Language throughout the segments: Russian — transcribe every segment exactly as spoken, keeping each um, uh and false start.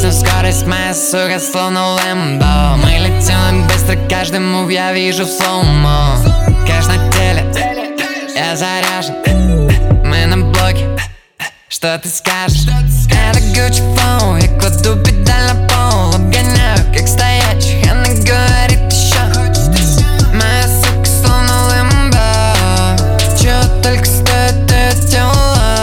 Снизу скорость моя, сука, словно Лэмбо. Мы летим быстро, каждый мув я вижу в слоумо. Кэш на теле, я заряжен. Мы на блоке, что ты скажешь? Это Gucci фоу, я кладу педаль на пол. Обгоняю, как стоячих, она говорит еще. Моя сука словно Лэмбо. Чего только стоит это тело.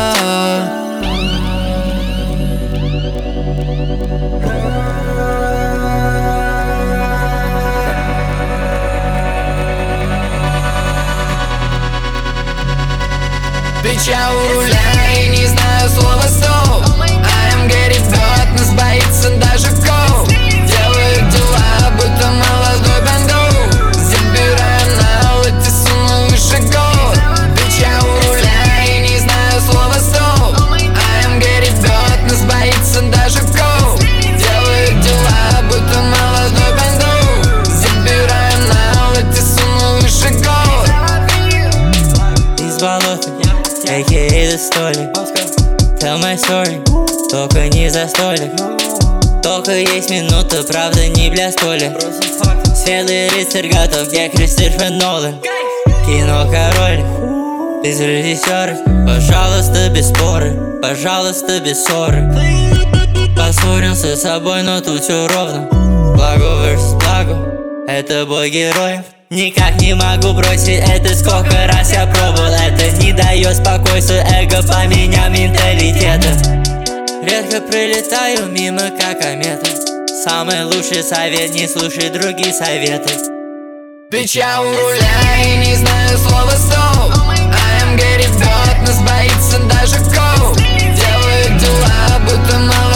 Bitch, я у руля и не знаю слова стоп. АМГ ребят, нас боится даже коу. Делаю дела, будто молодой бандо. Забираю на улице, суну выше год. Bitch, я у руля и не знаю слова стоп. АМГ ребят, нас боится даже коу. Делаю дела, будто молодой бандо. Забираю на улице, суну выше год. Из болота, а ка а столик. Tell my story, только не за столик. Только есть минута, правда не для столи. Светлый рыцарь готов, где Кристофер Нолан. Кино король, без режиссеров. Пожалуйста, без споры, пожалуйста, без ссоры. Поссорился с собой, но тут все ровно. Благо versus благо, это бой героев. Никак не могу бросить это, сколько раз я пробовал это. Не дает спокойствия, эго поменял менталитета. Редко пролетаю мимо, как комета. Самый лучший совет, не слушай другие советы. Bitch, я у руля и не знаю слова стоп. АМГ ребят, нас боится даже коу. Делаю дела, будто мало.